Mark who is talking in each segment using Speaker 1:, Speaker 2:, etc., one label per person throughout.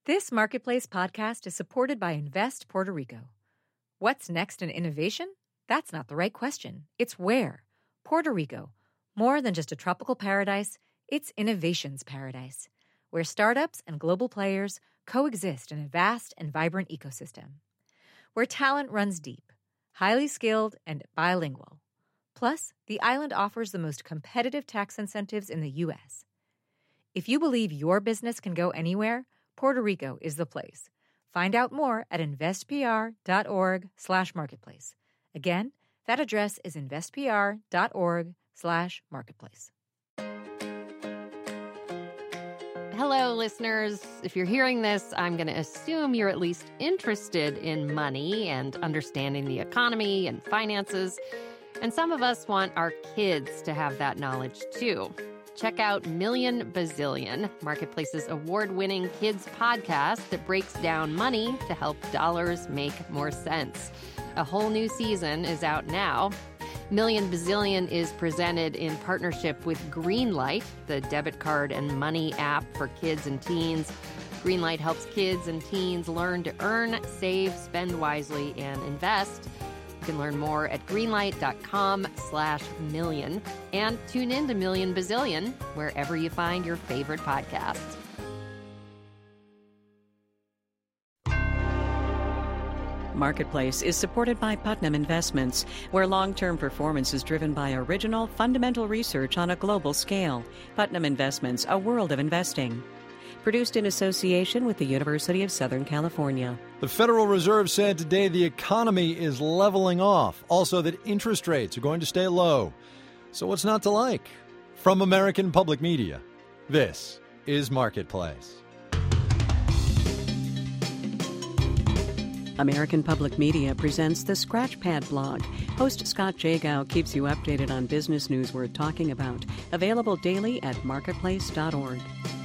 Speaker 1: This Marketplace podcast is supported by Invest Puerto Rico. What's next in innovation? That's not the right question. It's where. Puerto Rico. More than just a tropical paradise, it's innovation's paradise, where startups and global players coexist in a vast and vibrant ecosystem. Where talent runs deep, highly skilled, and bilingual. Plus, the island offers the most competitive tax incentives in the U.S. If you believe your business can go anywhere, Puerto Rico is the place. Find out more at investpr.org/marketplace. Again, that address is investpr.org/marketplace.
Speaker 2: Hello, listeners. If you're hearing this, I'm going to assume you're at least interested in money and understanding the economy and finances. And some of us want our kids to have that knowledge, too. Check out Million Bazillion, Marketplace's award-winning kids podcast that breaks down money to help dollars make more sense. A whole new season is out now. Million Bazillion is presented in partnership with Greenlight, the debit card and money app for kids and teens. Greenlight helps kids and teens learn to earn, save, spend wisely, and invest. You can learn more at greenlight.com/million and tune in to Million Bazillion wherever you find your favorite podcasts.
Speaker 3: Marketplace is supported by Putnam Investments, where long-term performance is driven by original, fundamental research on a global scale. Putnam Investments, a world of investing. Produced in association with the University of Southern California.
Speaker 4: The Federal Reserve said today the economy is leveling off. Also that interest rates are going to stay low. So what's not to like? From American Public Media, this is Marketplace.
Speaker 3: American Public Media presents the Scratchpad blog. Host Scott Jagow keeps you updated on business news worth talking about. Available daily at marketplace.org.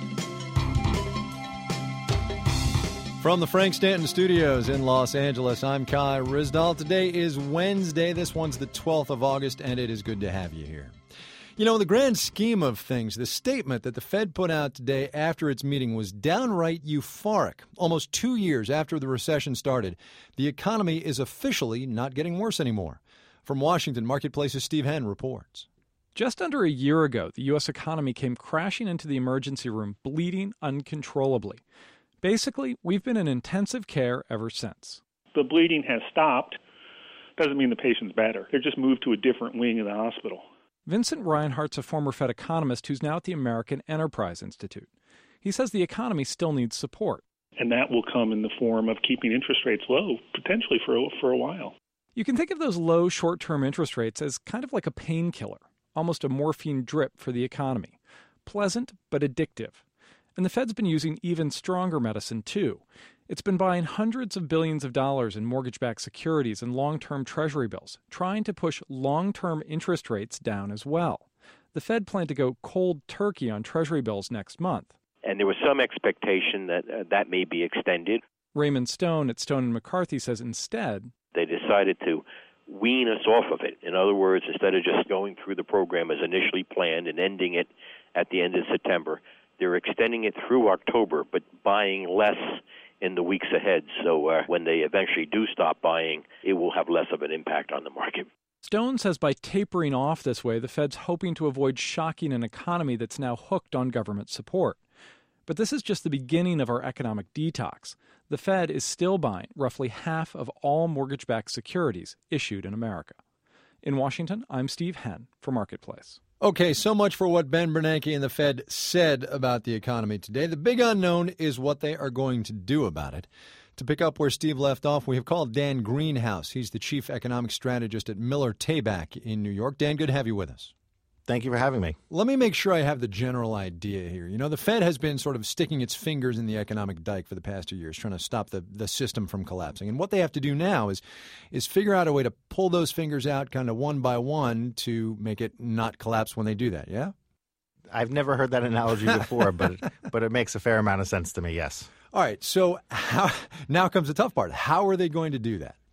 Speaker 4: From the Frank Stanton Studios in Los Angeles, I'm Kai Ryssdal. Today is Wednesday. This one's the 12th of August, and it is good to have you here. You know, in the grand scheme of things, the statement that the Fed put out today after its meeting was downright euphoric. Almost 2 years after the recession started, the economy is officially not getting worse anymore. From Washington, Marketplace's Steve Henn reports.
Speaker 5: Just under a year ago, the U.S. economy came crashing into the emergency room, bleeding uncontrollably. Basically, we've been in intensive care ever since.
Speaker 6: The bleeding has stopped. Doesn't mean the patient's better. They're just moved to a different wing of the hospital.
Speaker 5: Vincent Reinhart's a former Fed economist who's now at the American Enterprise Institute. He says the economy still needs support.
Speaker 6: And that will come in the form of keeping interest rates low, potentially for a while.
Speaker 5: You can think of those low short-term interest rates as kind of like a painkiller, almost a morphine drip for the economy. Pleasant, but addictive. And the Fed's been using even stronger medicine, too. It's been buying hundreds of billions of dollars in mortgage-backed securities and long-term Treasury bills, trying to push long-term interest rates down as well. The Fed planned to go cold turkey on Treasury bills next month.
Speaker 7: And there was some expectation that that may be extended.
Speaker 5: Raymond Stone at Stone & McCarthy says instead,
Speaker 7: they decided to wean us off of it. In other words, instead of just going through the program as initially planned and ending it at the end of September, they're extending it through October, but buying less in the weeks ahead. So when they eventually do stop buying, it will have less of an impact on the market.
Speaker 5: Stone says by tapering off this way, the Fed's hoping to avoid shocking an economy that's now hooked on government support. But this is just the beginning of our economic detox. The Fed is still buying roughly half of all mortgage-backed securities issued in America. In Washington, I'm Steve Henn for Marketplace.
Speaker 4: Okay, so much for what Ben Bernanke and the Fed said about the economy today. The big unknown is what they are going to do about it. To pick up where Steve left off, we have called Dan Greenhouse. He's the chief economic strategist at Miller Tabak in New York. Dan, good to have you with us.
Speaker 8: Thank you for having me.
Speaker 4: Let me make sure I have the general idea here. You know, the Fed has been sort of sticking its fingers in the economic dike for the past 2 years, trying to stop the system from collapsing. And what they have to do now is figure out a way to pull those fingers out kind of one by one to make it not collapse when they do that, yeah?
Speaker 8: I've never heard that analogy before, but it makes a fair amount of sense to me, yes.
Speaker 4: All right, so now comes the tough part. How are they going to do that?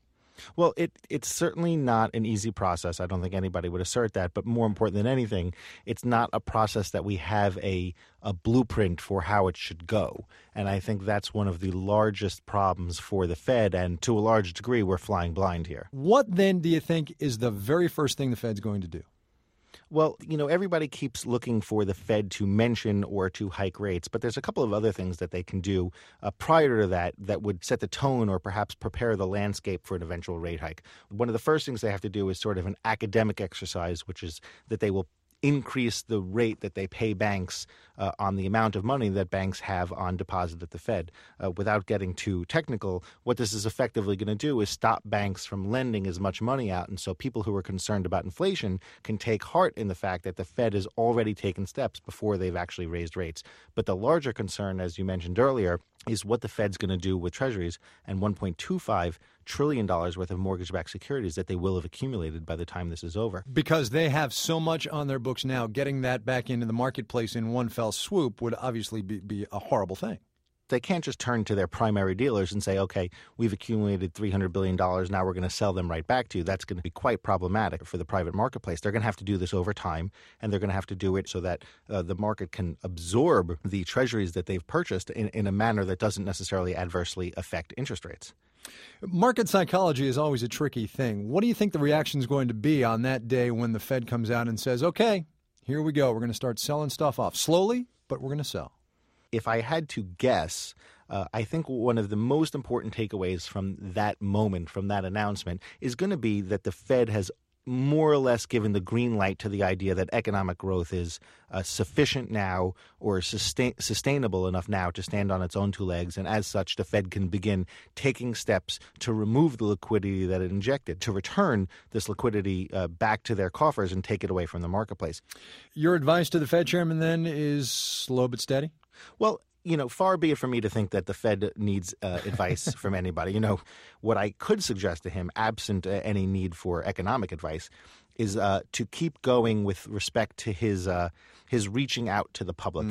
Speaker 8: Well, it's certainly not an easy process. I don't think anybody would assert that. But more important than anything, it's not a process that we have a blueprint for how it should go. And I think that's one of the largest problems for the Fed. And to a large degree, we're flying blind here.
Speaker 4: What then do you think is the very first thing the Fed's going to do?
Speaker 8: Well, everybody keeps looking for the Fed to mention or to hike rates, but there's a couple of other things that they can do prior to that would set the tone or perhaps prepare the landscape for an eventual rate hike. One of the first things they have to do is sort of an academic exercise, which is that they will increase the rate that they pay banks on the amount of money that banks have on deposit at the Fed. Without getting too technical, what this is effectively going to do is stop banks from lending as much money out. And so people who are concerned about inflation can take heart in the fact that the Fed has already taken steps before they've actually raised rates. But the larger concern, as you mentioned earlier, is what the Fed's going to do with treasuries and $1.25 trillion worth of mortgage-backed securities that they will have accumulated by the time this is over.
Speaker 4: Because they have so much on their books now, getting that back into the marketplace in one fell swoop would obviously be a horrible thing.
Speaker 8: They can't just turn to their primary dealers and say, okay, we've accumulated $300 billion, now we're going to sell them right back to you. That's going to be quite problematic for the private marketplace. They're going to have to do this over time, and they're going to have to do it so that the market can absorb the treasuries that they've purchased in a manner that doesn't necessarily adversely affect interest rates.
Speaker 4: Market psychology is always a tricky thing. What do you think the reaction is going to be on that day when the Fed comes out and says, okay, here we go, we're going to start selling stuff off slowly, but we're going to sell?
Speaker 8: If I had to guess, I think one of the most important takeaways from that moment, from that announcement, is going to be that the Fed has more or less given the green light to the idea that economic growth is sufficient now or sustainable enough now to stand on its own two legs. And as such, the Fed can begin taking steps to remove the liquidity that it injected, to return this liquidity back to their coffers and take it away from the marketplace.
Speaker 4: Your advice to the Fed chairman then is slow but steady?
Speaker 8: Well, far be it from me to think that the Fed needs advice from anybody. What I could suggest to him, absent any need for economic advice, is to keep going with respect to his reaching out to the public.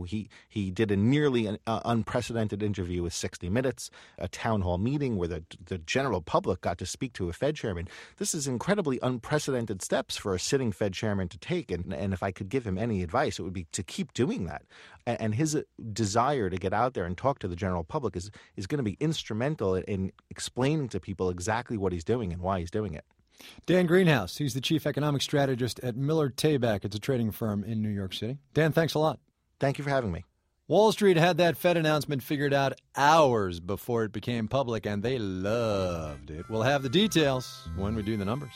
Speaker 8: He did a nearly unprecedented interview with 60 Minutes, a town hall meeting where the general public got to speak to a Fed chairman. This is incredibly unprecedented steps for a sitting Fed chairman to take. And if I could give him any advice, it would be to keep doing that. And his desire to get out there and talk to the general public is going to be instrumental in explaining to people exactly what he's doing and why he's doing it.
Speaker 4: Dan Greenhouse, he's the chief economic strategist at Miller Tabak. It's a trading firm in New York City. Dan, thanks a lot.
Speaker 8: Thank you for having me.
Speaker 4: Wall Street had that Fed announcement figured out hours before it became public, and they loved it. We'll have the details when we do the numbers.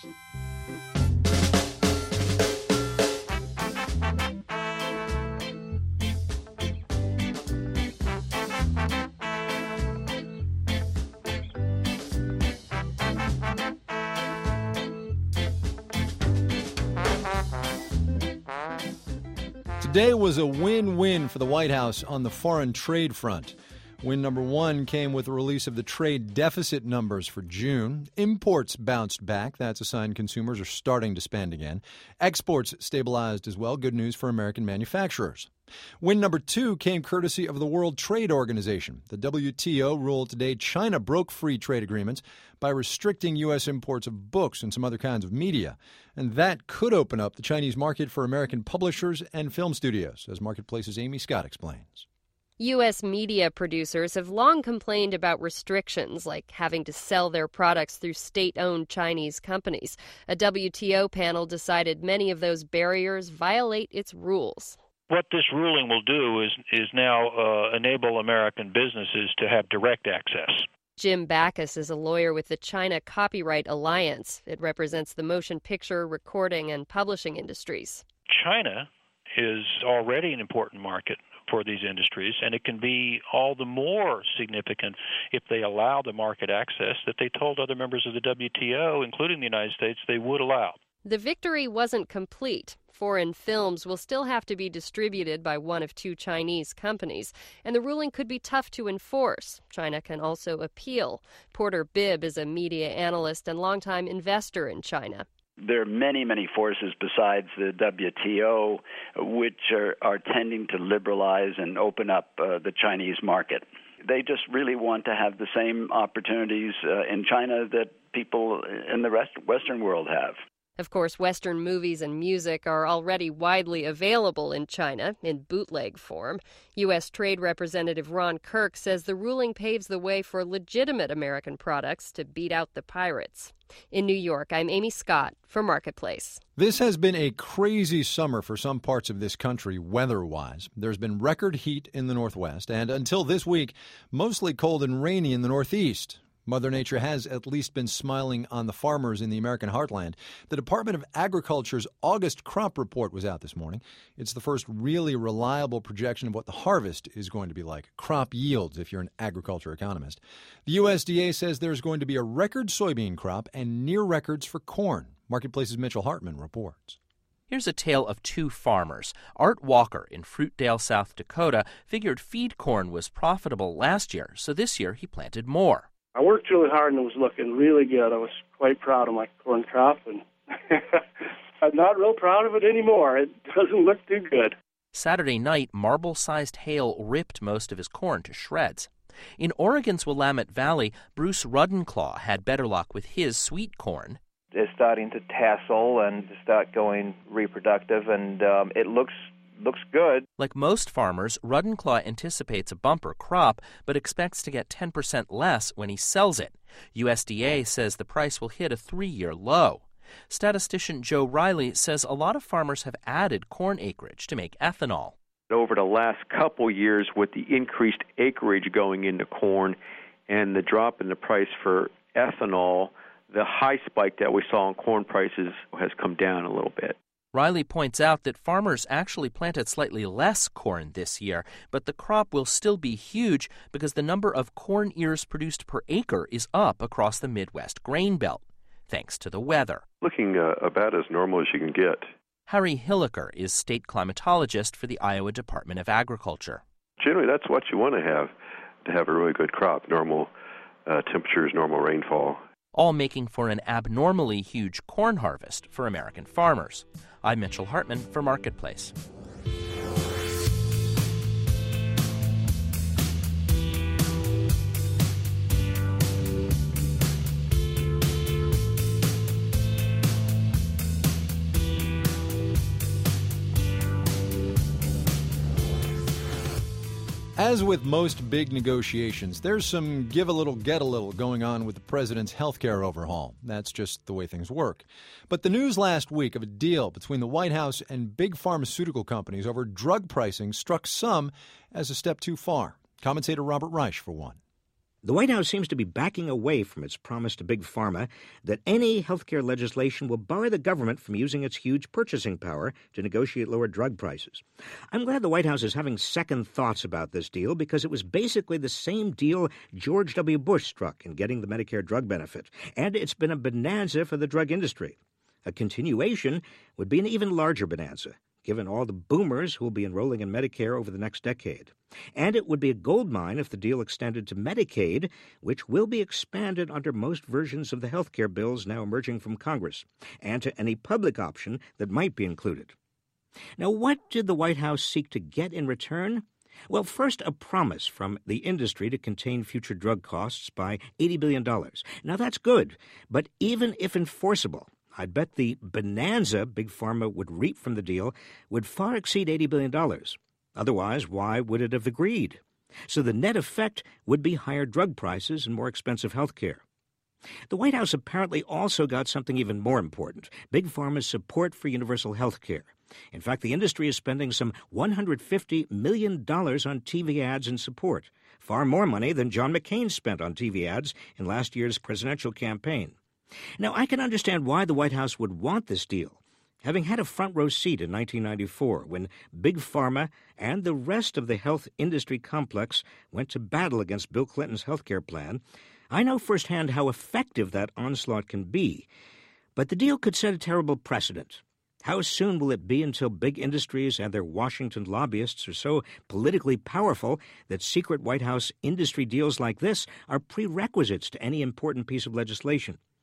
Speaker 4: Today was a win-win for the White House on the foreign trade front. Win number one came with the release of the trade deficit numbers for June. Imports bounced back. That's a sign consumers are starting to spend again. Exports stabilized as well. Good news for American manufacturers. Win number two came courtesy of the World Trade Organization. The WTO ruled today China broke free trade agreements by restricting U.S. imports of books and some other kinds of media. And that could open up the Chinese market for American publishers and film studios, as Marketplace's Amy Scott explains.
Speaker 2: U.S. media producers have long complained about restrictions, like having to sell their products through state-owned Chinese companies. A WTO panel decided many of those barriers violate its rules.
Speaker 9: What this ruling will do is now enable American businesses to have direct access.
Speaker 2: Jim Backus is a lawyer with the China Copyright Alliance. It represents the motion picture, recording, and publishing industries.
Speaker 9: China is already an important market for these industries, and it can be all the more significant if they allow the market access that they told other members of the WTO, including the United States, they would allow.
Speaker 2: The victory wasn't complete. Foreign films will still have to be distributed by one of two Chinese companies, and the ruling could be tough to enforce. China can also appeal. Porter Bibb is a media analyst and longtime investor in China.
Speaker 10: There are many, many forces besides the WTO which are tending to liberalize and open up the Chinese market. They just really want to have the same opportunities in China that people in the Western world have.
Speaker 2: Of course, Western movies and music are already widely available in China in bootleg form. U.S. Trade Representative Ron Kirk says the ruling paves the way for legitimate American products to beat out the pirates. In New York, I'm Amy Scott for Marketplace.
Speaker 4: This has been a crazy summer for some parts of this country weather-wise. There's been record heat in the Northwest, and until this week, mostly cold and rainy in the Northeast. Mother Nature has at least been smiling on the farmers in the American heartland. The Department of Agriculture's August crop report was out this morning. It's the first really reliable projection of what the harvest is going to be like, crop yields if you're an agriculture economist. The USDA says there's going to be a record soybean crop and near records for corn. Marketplace's Mitchell Hartman reports.
Speaker 11: Here's a tale of two farmers. Art Walker in Fruitdale, South Dakota, figured feed corn was profitable last year, so this year he planted more.
Speaker 12: I worked really hard and it was looking really good. I was quite proud of my corn crop, and I'm not real proud of it anymore. It doesn't look too good.
Speaker 11: Saturday night, marble-sized hail ripped most of his corn to shreds. In Oregon's Willamette Valley, Bruce Ruddenclaw had better luck with his sweet corn.
Speaker 13: It's starting to tassel and start going reproductive, and it looks good.
Speaker 11: Like most farmers, Ruddenclaw anticipates a bumper crop, but expects to get 10% less when he sells it. USDA says the price will hit a 3-year low. Statistician Joe Riley says a lot of farmers have added corn acreage to make ethanol.
Speaker 7: Over the last couple years, with the increased acreage going into corn and the drop in the price for ethanol, the high spike that we saw in corn prices has come down a little bit.
Speaker 11: Riley points out that farmers actually planted slightly less corn this year, but the crop will still be huge because the number of corn ears produced per acre is up across the Midwest grain belt, thanks to the weather.
Speaker 14: Looking about as normal as you can get.
Speaker 11: Harry Hilliker is state climatologist for the Iowa Department of Agriculture.
Speaker 14: Generally, that's what you want to have a really good crop, normal temperatures, normal rainfall.
Speaker 11: All making for an abnormally huge corn harvest for American farmers. I'm Mitchell Hartman for Marketplace.
Speaker 4: As with most big negotiations, there's some give a little, get a little going on with the president's health care overhaul. That's just the way things work. But the news last week of a deal between the White House and big pharmaceutical companies over drug pricing struck some as a step too far. Commentator Robert Reich, for one.
Speaker 15: The White House seems to be backing away from its promise to Big Pharma that any healthcare legislation will bar the government from using its huge purchasing power to negotiate lower drug prices. I'm glad the White House is having second thoughts about this deal because it was basically the same deal George W. Bush struck in getting the Medicare drug benefit, and it's been a bonanza for the drug industry. A continuation would be an even larger bonanza, given all the boomers who will be enrolling in Medicare over the next decade. And it would be a goldmine if the deal extended to Medicaid, which will be expanded under most versions of the health care bills now emerging from Congress, and to any public option that might be included. Now, what did the White House seek to get in return? Well, first, a promise from the industry to contain future drug costs by $80 billion. Now, that's good, but even if enforceable, I'd bet the bonanza Big Pharma would reap from the deal would far exceed $80 billion. Otherwise, why would it have agreed? So the net effect would be higher drug prices and more expensive health care. The White House apparently also got something even more important, Big Pharma's support for universal health care. In fact, the industry is spending some $150 million on TV ads in support, far more money than John McCain spent on TV ads in last year's presidential campaign. Now, I can understand why the White House would want this deal. Having had a front-row seat in 1994 when Big Pharma and the rest of the health industry complex went to battle against Bill Clinton's health care plan, I know firsthand how effective that onslaught can be. But the deal could set a terrible precedent. How soon will it be until big industries and their Washington lobbyists are so politically powerful that secret White House industry deals like this are prerequisites to any important piece of legislation?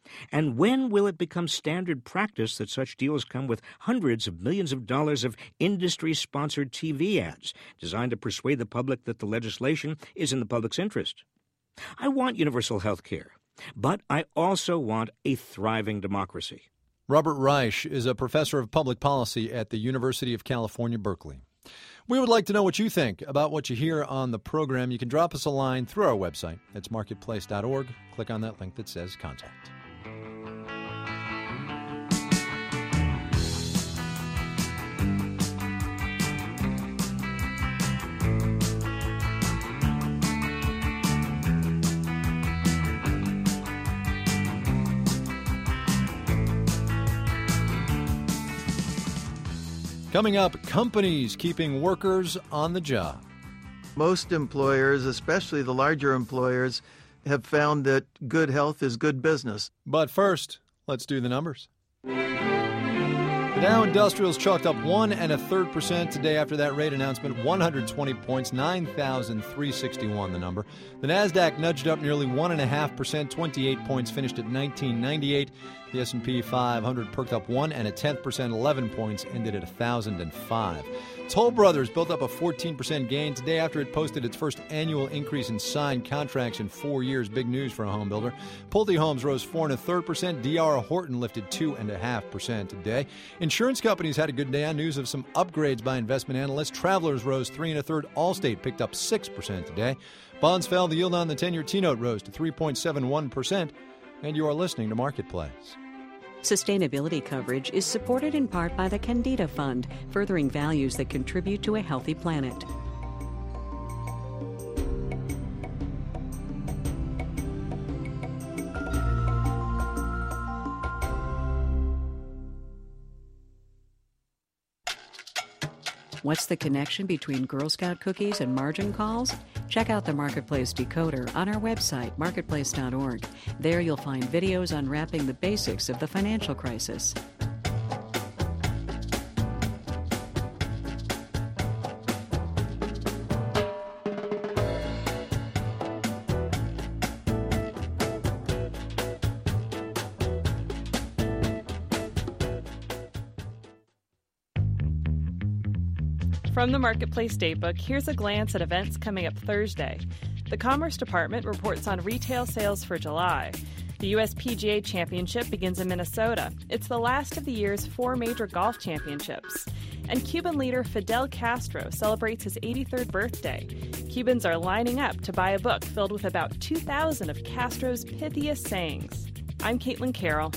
Speaker 15: And when will it become standard practice that such deals come with hundreds of millions of dollars of industry-sponsored TV ads designed to persuade the public that the legislation is in the public's interest? I want universal health care, but I also want a thriving democracy.
Speaker 4: Robert Reich is a professor of public policy at the University of California, Berkeley. We would like to know what you think about what you hear on the program. You can drop us a line through our website. It's marketplace.org. Click on that link that says Contact. Coming up, companies keeping workers on the job.
Speaker 16: Most employers, especially the larger employers, have found that good health is good business.
Speaker 4: But first, let's do the numbers. The Dow Industrials chalked up 1 1/3% today after that rate announcement. 120 points, 9,361 the number. The Nasdaq nudged up nearly 1.5%, 28 points, finished at 1998. The S&P 500 perked up 1 1/10%, 11 points, ended at 1,005. Toll Brothers built up a 14% gain today after it posted its first annual increase in signed contracts in 4 years. Big news for a home builder. Pulte Homes rose 4 1/3%. D.R. Horton lifted 2.5% today. Insurance companies had a good day on news of some upgrades by investment analysts. Travelers rose 3 1/3. Allstate picked up 6% today. Bonds fell. The yield on the 10-year T-note rose to 3.71%. And you are listening to Marketplace.
Speaker 3: Sustainability coverage is supported in part by the Candida Fund, furthering values that contribute to a healthy planet. What's the connection between Girl Scout cookies and margin calls? Check out the Marketplace Decoder on our website, marketplace.org. There you'll find videos unwrapping the basics of the financial crisis.
Speaker 17: From the Marketplace Datebook, here's a glance at events coming up Thursday. The Commerce Department reports on retail sales for July. The U.S. PGA Championship begins in Minnesota. It's the last of the year's 4 major golf championships. And Cuban leader Fidel Castro celebrates his 83rd birthday. Cubans are lining up to buy a book filled with about 2,000 of Castro's pithiest sayings. I'm Caitlin Carroll.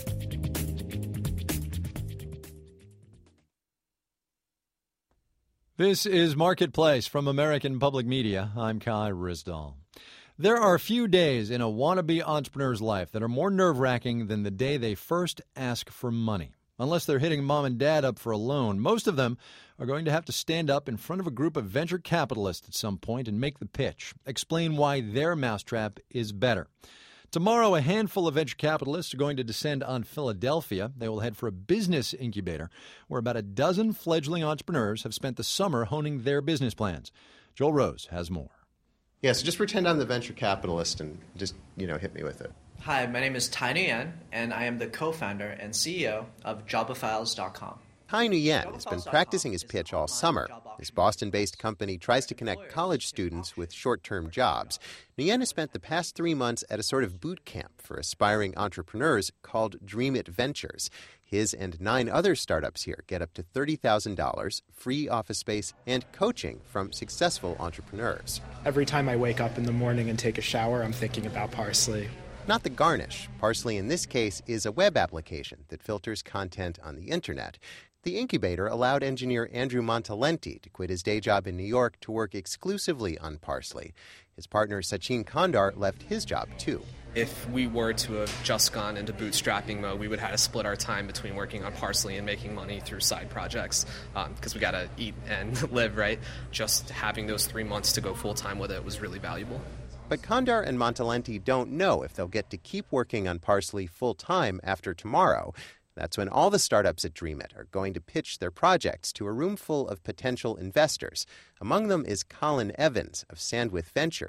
Speaker 4: This is Marketplace from American Public Media. I'm Kai Ryssdal. There are few days in a wannabe entrepreneur's life that are more nerve-wracking than the day they first ask for money. Unless they're hitting mom and dad up for a loan, most of them are going to have to stand up in front of a group of venture capitalists at some point and make the pitch, explain why their mousetrap is better. Tomorrow, a handful of venture capitalists are going to descend on Philadelphia. They will head for a business incubator where about a dozen fledgling entrepreneurs have spent the summer honing their business plans. Joel Rose has more.
Speaker 18: Yeah, so just pretend I'm the venture capitalist and just, hit me with it.
Speaker 19: Hi, my name is Tai Nguyen, and I am the co-founder and CEO of Jobophiles.com.
Speaker 18: Tai Nguyen has been practicing his pitch all summer. His Boston-based company tries to connect college students with short-term jobs. Nguyen has spent the past 3 months at a sort of boot camp for aspiring entrepreneurs called Dream It Ventures. His and 9 other startups here get up to $30,000, free office space, and coaching from successful entrepreneurs.
Speaker 20: Every time I wake up in the morning and take a shower, I'm thinking about Parsley.
Speaker 18: Not the garnish. Parsley, in this case, is a web application that filters content on the internet. The incubator allowed engineer Andrew Montalenti to quit his day job in New York to work exclusively on Parsley. His partner Sachin Kandar left his job, too.
Speaker 21: If we were to have just gone into bootstrapping mode, we would have to split our time between working on Parsley and making money through side projects because we got to eat and live, right? Just having those 3 months to go full-time with it was really valuable.
Speaker 18: But Kandar and Montalenti don't know if they'll get to keep working on Parsley full-time after tomorrow. That's when all the startups at Dream It are going to pitch their projects to a room full of potential investors. Among them is Colin Evans of Sandwith Ventures.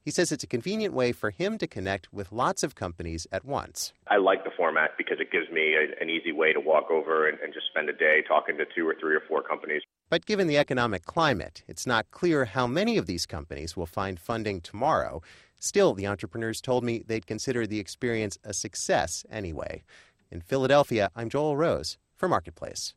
Speaker 18: He says it's a convenient way for him to connect with lots of companies at once.
Speaker 1: I like the format because it gives me an easy way to walk over and just spend a day talking to 2 or 3 or 4 companies.
Speaker 18: But given the economic climate, it's not clear how many of these companies will find funding tomorrow. Still, the entrepreneurs told me they'd consider the experience a success anyway. In Philadelphia, I'm Joel Rose for Marketplace.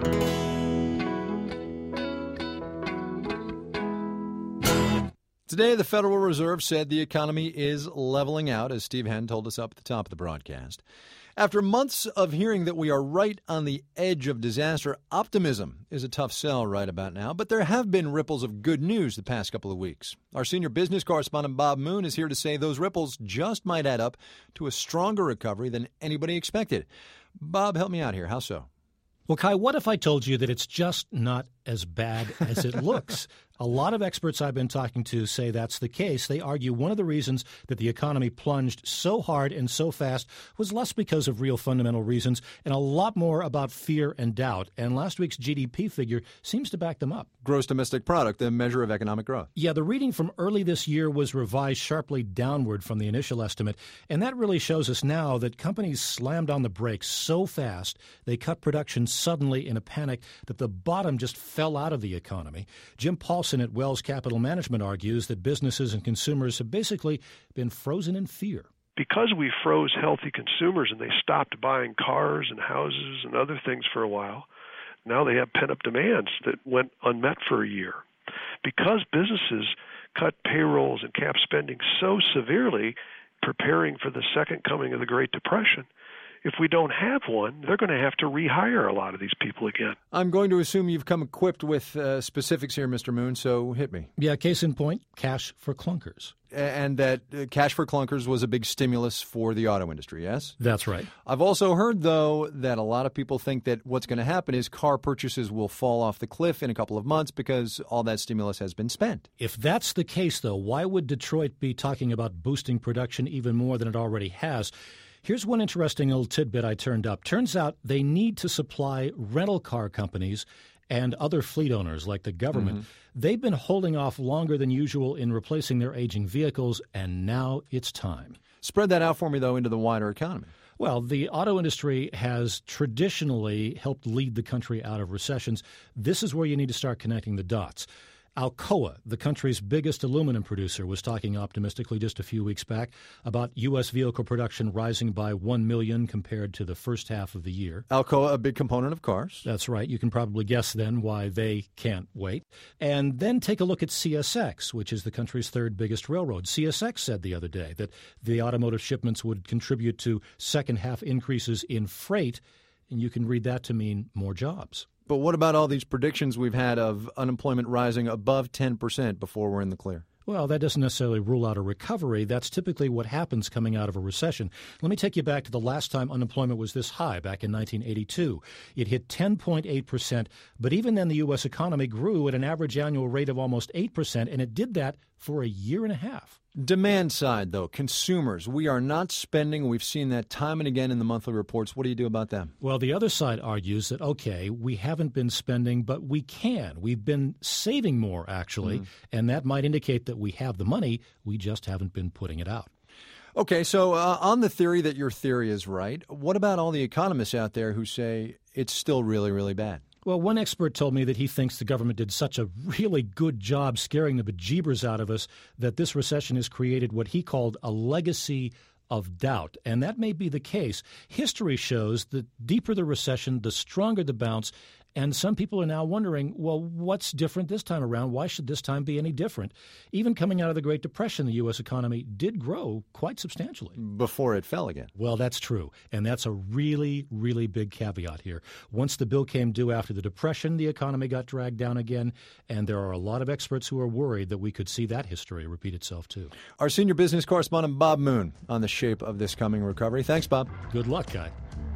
Speaker 4: Today, the Federal Reserve said the economy is leveling out, as Steve Henn told us up at the top of the broadcast. After months of hearing that we are right on the edge of disaster, optimism is a tough sell right about now, but there have been ripples of good news the past couple of weeks. Our senior business correspondent Bob Moon is here to say those ripples just might add up to a stronger recovery than anybody expected. Bob, help me out here. How so?
Speaker 22: Well, Kai, what if I told you that it's just not as bad as it looks? A lot of experts I've been talking to say that's the case. They argue one of the reasons that the economy plunged so hard and so fast was less because of real fundamental reasons and a lot more about fear and doubt. And last week's GDP figure seems to back them up.
Speaker 4: Gross domestic product, the measure of economic growth.
Speaker 22: Yeah, the reading from early this year was revised sharply downward from the initial estimate. And that really shows us now that companies slammed on the brakes so fast, they cut production suddenly in a panic that the bottom just fell out of the economy. Jim Paulson at Wells Capital Management argues that businesses and consumers have basically been frozen in fear.
Speaker 23: Because we froze healthy consumers and they stopped buying cars and houses and other things for a while, now they have pent-up demands that went unmet for a year. Because businesses cut payrolls and cap spending so severely, preparing for the second coming of the Great Depression, if we don't have one, they're going to have to rehire a lot of these people again.
Speaker 4: I'm going to assume you've come equipped with specifics here, Mr. Moon, so hit me.
Speaker 22: Yeah, case in point, cash for clunkers.
Speaker 4: And that cash for clunkers was a big stimulus for the auto industry, yes?
Speaker 22: That's right.
Speaker 4: I've also heard, though, that a lot of people think that what's going to happen is car purchases will fall off the cliff in a couple of months because all that stimulus has been spent.
Speaker 22: If that's the case, though, why would Detroit be talking about boosting production even more than it already has? Here's one interesting little tidbit I turned up. Turns out they need to supply rental car companies and other fleet owners like the government. Mm-hmm. They've been holding off longer than usual in replacing their aging vehicles, and now it's time.
Speaker 4: Spread that out for me, though, into the wider economy.
Speaker 22: Well, the auto industry has traditionally helped lead the country out of recessions. This is where you need to start connecting the dots. Alcoa, the country's biggest aluminum producer, was talking optimistically just a few weeks back about U.S. vehicle production rising by 1 million compared to the first half of the year.
Speaker 4: Alcoa, a big component of cars.
Speaker 22: That's right. You can probably guess then why they can't wait. And then take a look at CSX, which is the country's third biggest railroad. CSX said the other day that the automotive shipments would contribute to second-half increases in freight, and you can read that to mean more jobs.
Speaker 4: But what about all these predictions we've had of unemployment rising above 10% before we're in the clear?
Speaker 22: Well, that doesn't necessarily rule out a recovery. That's typically what happens coming out of a recession. Let me take you back to the last time unemployment was this high, back in 1982. It hit 10.8%, but even then the U.S. economy grew at an average annual rate of almost 8%, and it did that for a year and a half.
Speaker 4: Demand side, though, consumers, we are not spending. We've seen that time and again in the monthly reports. What do you do about them?
Speaker 22: Well, the other side argues that, okay, we haven't been spending, but we can. We've been saving more, actually, and that might indicate that we have the money. We just haven't been putting it out.
Speaker 4: Okay, so on the theory that your theory is right, what about all the economists out there who say it's still really, really bad?
Speaker 22: Well, one expert told me that he thinks the government did such a really good job scaring the bejeebers out of us that this recession has created what he called a legacy of doubt. And that may be the case. History shows that deeper the recession, the stronger the bounce. And some people are now wondering, well, what's different this time around? Why should this time be any different? Even coming out of the Great Depression, the U.S. economy did grow quite substantially.
Speaker 4: Before it fell again.
Speaker 22: Well, that's true. And that's a really, really big caveat here. Once the bill came due after the Depression, the economy got dragged down again. And there are a lot of experts who are worried that we could see that history repeat itself, too.
Speaker 4: Our senior business correspondent, Bob Moon, on the shape of this coming recovery. Thanks, Bob.
Speaker 22: Good luck, Guy.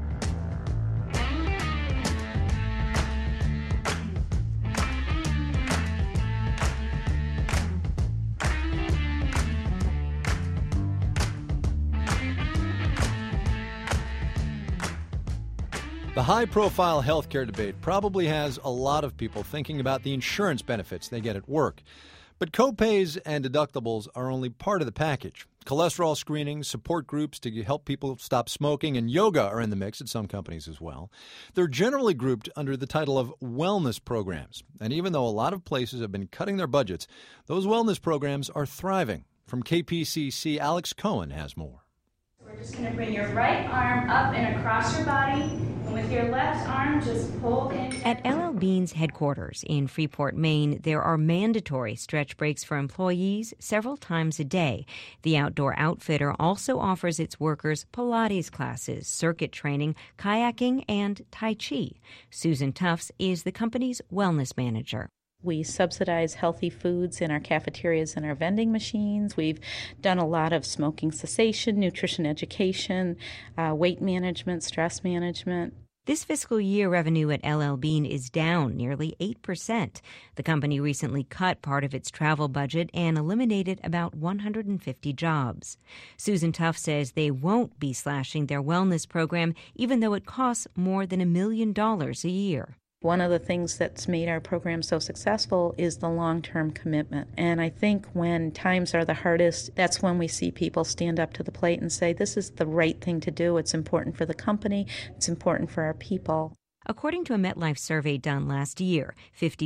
Speaker 4: The high-profile healthcare debate probably has a lot of people thinking about the insurance benefits they get at work. But copays and deductibles are only part of the package. Cholesterol screenings, support groups to help people stop smoking, and yoga are in the mix at some companies as well. They're generally grouped under the title of wellness programs. And even though a lot of places have been cutting their budgets, those wellness programs are thriving. From KPCC, Alex Cohen has more.
Speaker 5: We're just going to bring your right arm up and across your body, and with your left arm, just pull in.
Speaker 6: At LL Bean's headquarters in Freeport, Maine, there are mandatory stretch breaks for employees several times a day. The outdoor outfitter also offers its workers Pilates classes, circuit training, kayaking, and Tai Chi. Susan Tufts is the company's wellness manager.
Speaker 8: We subsidize healthy foods in our cafeterias and our vending machines. We've done a lot of smoking cessation, nutrition education, weight management, stress management.
Speaker 6: This fiscal year, revenue at LL Bean is down nearly 8%. The company recently cut part of its travel budget and eliminated about 150 jobs. Susan Tufts says they won't be slashing their wellness program, even though it costs more than $1 million a year.
Speaker 8: One of the things that's made our program so successful is the long-term commitment. And I think when times are the hardest, that's when we see people stand up to the plate and say, this is the right thing to do. It's important for the company. It's important for our people.
Speaker 6: According to a MetLife survey done last year,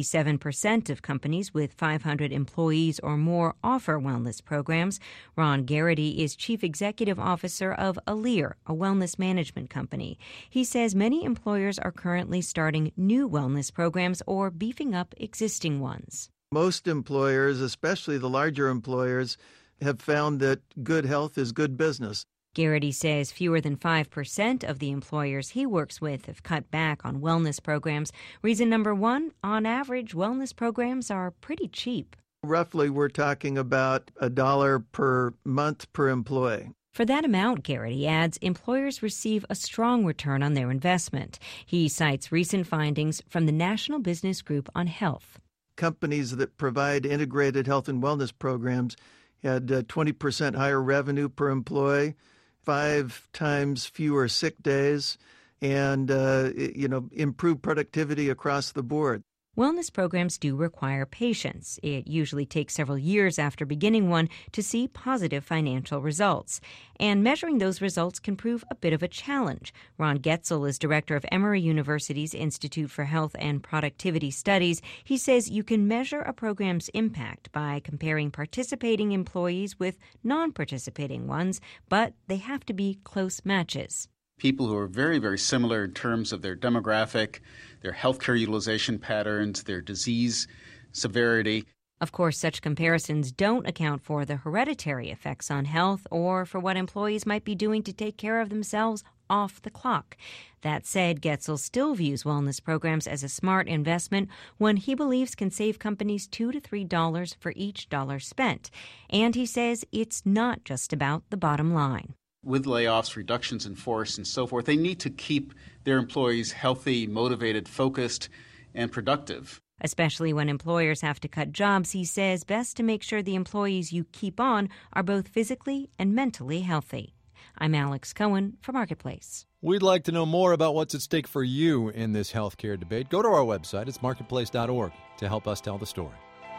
Speaker 6: 57% of companies with 500 employees or more offer wellness programs. Ron Garrity is Chief Executive Officer of Alere, a wellness management company. He says many employers are currently starting new wellness programs or beefing up existing ones.
Speaker 16: Most employers, especially the larger employers, have found that good health is good business.
Speaker 6: Garrity says fewer than 5% of the employers he works with have cut back on wellness programs. Reason number one, on average, wellness programs are pretty cheap.
Speaker 16: Roughly, we're talking about $1 per month per employee.
Speaker 6: For that amount, Garrity adds, employers receive a strong return on their investment. He cites recent findings from the National Business Group on Health.
Speaker 16: Companies that provide integrated health and wellness programs had 20% higher revenue per employee, 5 times fewer sick days, and improved productivity across the board.
Speaker 6: Wellness programs do require patience. It usually takes several years after beginning one to see positive financial results. And measuring those results can prove a bit of a challenge. Ron Getzel is director of Emory University's Institute for Health and Productivity Studies. He says you can measure a program's impact by comparing participating employees with non-participating ones, but they have to be close matches.
Speaker 24: People who are very, very similar in terms of their demographic, their healthcare utilization patterns, their disease severity.
Speaker 6: Of course, such comparisons don't account for the hereditary effects on health or for what employees might be doing to take care of themselves off the clock. That said, Getzel still views wellness programs as a smart investment, one he believes can save companies $2 to $3 for each dollar spent. And he says it's not just about the bottom line.
Speaker 24: With layoffs, reductions in force, and so forth, they need to keep their employees healthy, motivated, focused, and productive.
Speaker 6: Especially when employers have to cut jobs, he says best to make sure the employees you keep on are both physically and mentally healthy. I'm Alex Cohen for Marketplace.
Speaker 4: We'd like to know more about what's at stake for you in this healthcare debate. Go to our website. It's marketplace.org to help us tell the story.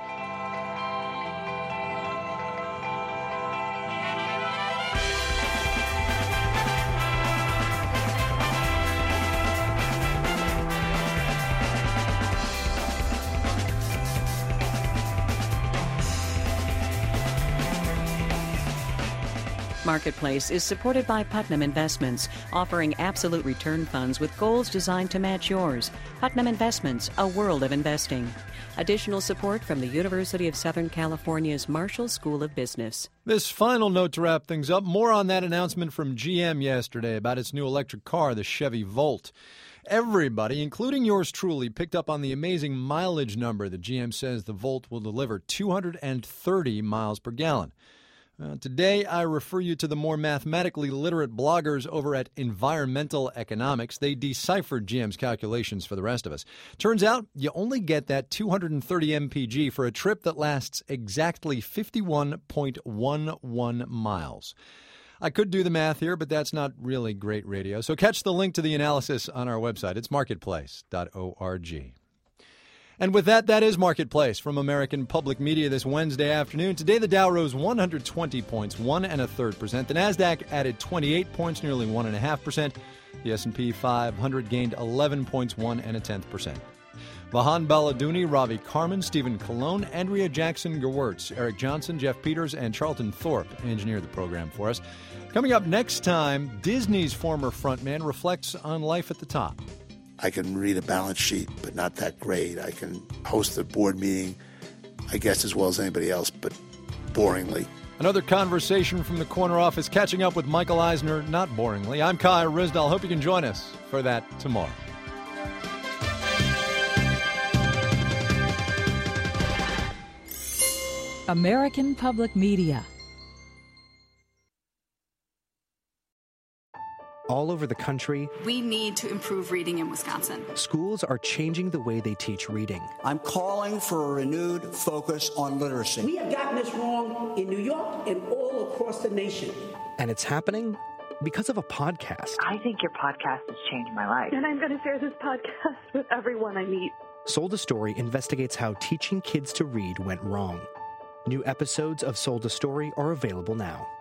Speaker 3: Marketplace is supported by Putnam Investments, offering absolute return funds with goals designed to match yours. Putnam Investments, a world of investing. Additional support from the University of Southern California's Marshall School of Business.
Speaker 4: This final note to wrap things up, more on that announcement from GM yesterday about its new electric car, the Chevy Volt. Everybody, including yours truly, picked up on the amazing mileage number that GM says the Volt will deliver, 230 miles per gallon. Today, I refer you to the more mathematically literate bloggers over at Environmental Economics. They deciphered GM's calculations for the rest of us. Turns out, you only get that 230 mpg for a trip that lasts exactly 51.11 miles. I could do the math here, but that's not really great radio. So catch the link to the analysis on our website. It's marketplace.org. And with that, that is Marketplace from American Public Media this Wednesday afternoon. Today, the Dow rose 120 points, 1 1/3%. The Nasdaq added 28 points, nearly 1.5%. The S&P 500 gained 11 points, 1 1/10%. Vahan Baladouni, Ravi Karman, Stephen Colon, Andrea Jackson-Gewirtz, Eric Johnson, Jeff Peters, and Charlton Thorpe engineered the program for us. Coming up next time, Disney's former frontman reflects on life at the top.
Speaker 2: I can read a balance sheet, but not that great. I can host a board meeting, I guess, as well as anybody else, but boringly.
Speaker 4: Another conversation from the corner office, catching up with Michael Eisner, not boringly. I'm Kai Ryssdal. Hope you can join us for that tomorrow.
Speaker 9: American Public Media.
Speaker 10: All over the country,
Speaker 12: we need to improve reading in Wisconsin.
Speaker 10: Schools are changing the way they teach reading.
Speaker 25: I'm calling for a renewed focus on literacy.
Speaker 26: We have gotten this wrong in New York and all across the nation.
Speaker 10: And it's happening because of a podcast.
Speaker 27: I think your podcast has changed my life.
Speaker 28: And I'm going to share this podcast with everyone I meet.
Speaker 10: Sold a Story investigates how teaching kids to read went wrong. New episodes of Sold a Story are available now.